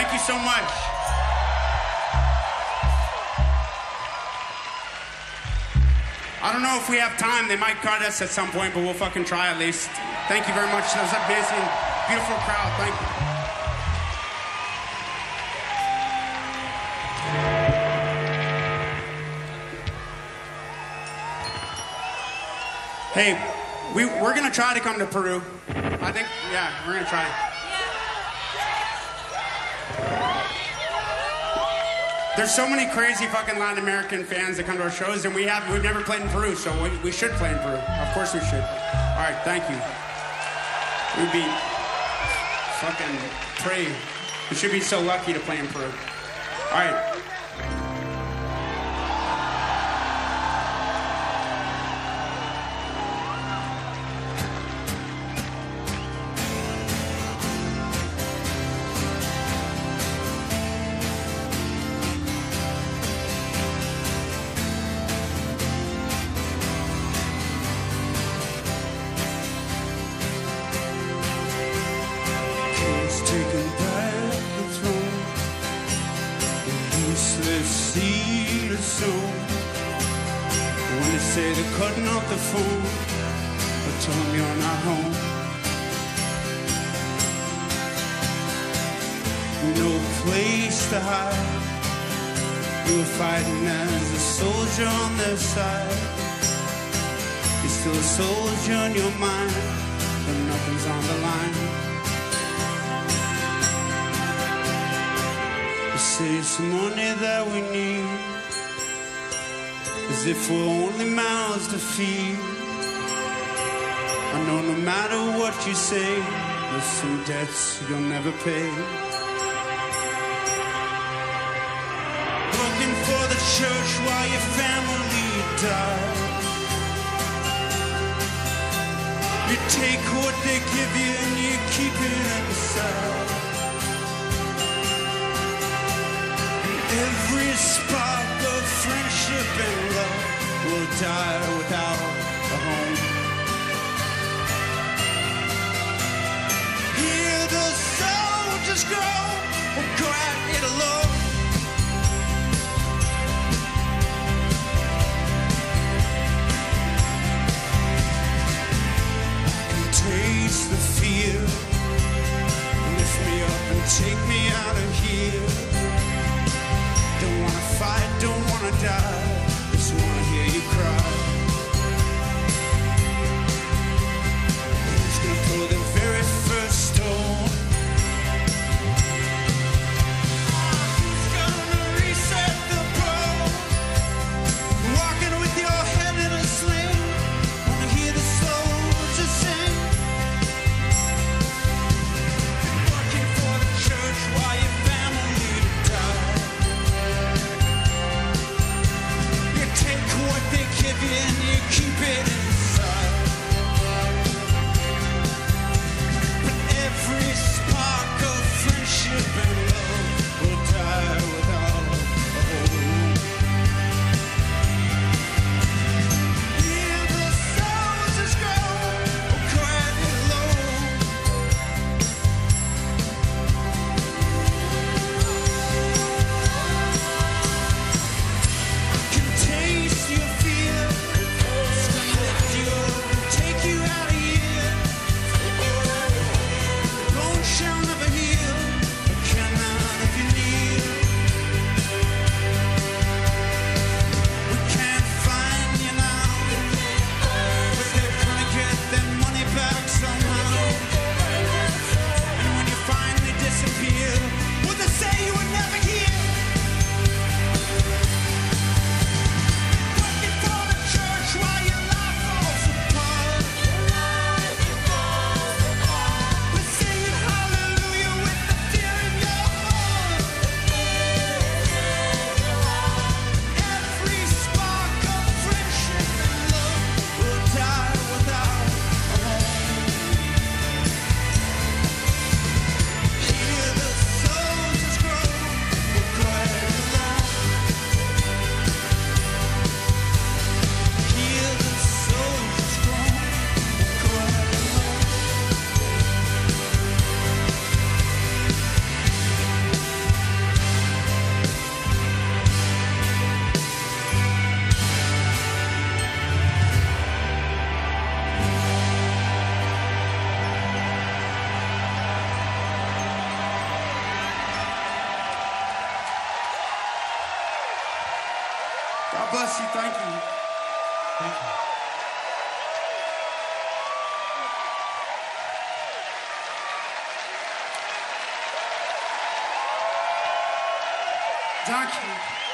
Thank you so much. I don't know if we have time. They might cut us at some point, but we'll fucking try at least. Thank you very much. That was amazing. Beautiful crowd. Thank you. Hey, we're going to try to come to Peru. I think, yeah, we're going to try. There's so many crazy fucking Latin American fans that come to our shows, and we've never played in Peru, so we should play in Peru. Of course we should. All right, thank you. We'd be fucking pray. We should be so lucky to play in Peru. All right. Cutting off the phone, but tell them you're not home. No place to hide. You were fighting as a soldier on their side. You're still a soldier in your mind, but nothing's on the line. You say it's money that we need, as if we're only mouths to feed. I know no matter what you say, there's some debts you'll never pay. Working for the church while your family dies. You take what they give you and you keep it inside. Every spark of friendship and love will die without a home. Hear the soldiers go, or go at it alone. I can taste the fear. Lift me up and take me out of here. Don't wanna fight, don't wanna die, just wanna hear you cry. Who's gonna throw the very first stone? Who's gonna reset the boat? Walking with your head in a sling, wanna hear the soldiers sing. Working for the church. God bless you. Thank you. Thank you. Thank you.